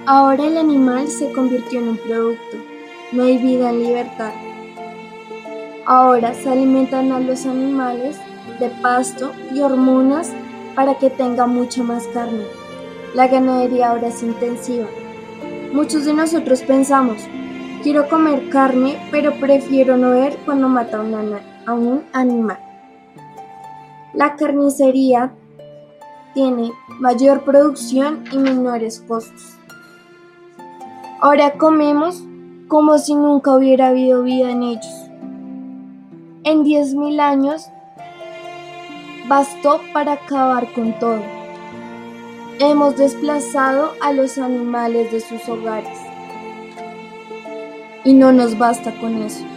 Ahora el animal se convirtió en un producto, no hay vida en libertad. Ahora se alimentan a los animales de pasto y hormonas para que tenga mucha más carne. La ganadería ahora es intensiva. Muchos de nosotros pensamos, quiero comer carne, pero prefiero no ver cuando mata a un animal. La carnicería tiene mayor producción y menores costos. Ahora comemos como si nunca hubiera habido vida en ellos. En 10.000 años bastó para acabar con todo. Hemos desplazado a los animales de sus hogares. Y no nos basta con eso.